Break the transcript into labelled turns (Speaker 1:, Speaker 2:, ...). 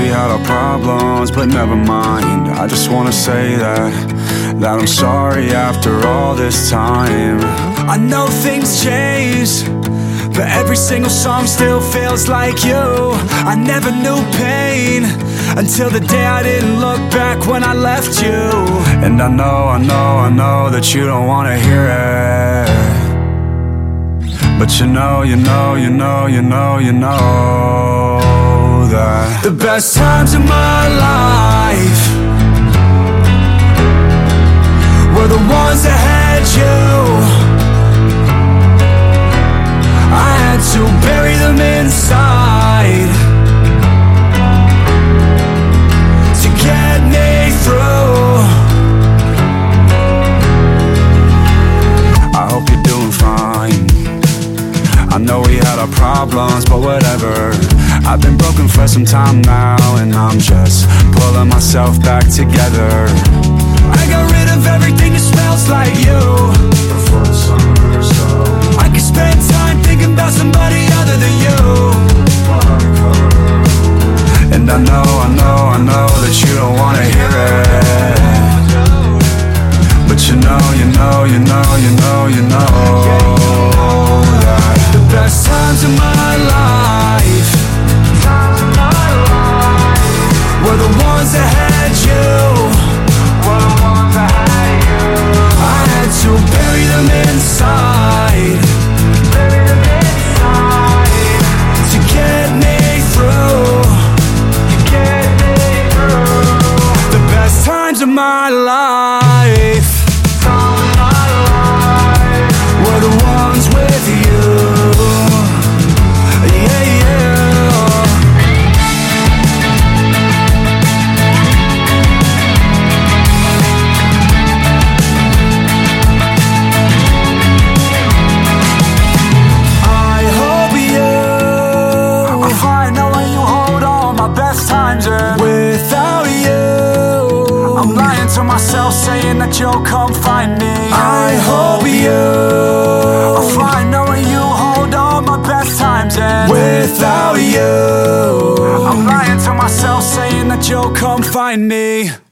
Speaker 1: had our problems, but never mind. I just wanna say that I'm sorry after all this time. I know things change, but every single song still feels like you. I never knew pain until the day I didn't look back when I left you. And I know that you don't wanna hear it, but you know that the best times of my life were the ones that had you. I had to bury them inside to get me through. I hope you're doing fine. I know we had our problems, but whatever. I've been broken for some time now, and I'm just pulling myself back together. I got rid of everything that smells like you. Before the summer, so I could spend time thinking about somebody other than you. And I know that you don't wanna hear it, but you know that the best times of my life were the ones that had you. I had to bury them inside to get me through. The best times of my life were the ones with you. Without you, I'm lying to myself saying that you'll come find me. I hope I'll find knowing you hold all my best times. And without you, I'm lying to myself saying that you'll come find me.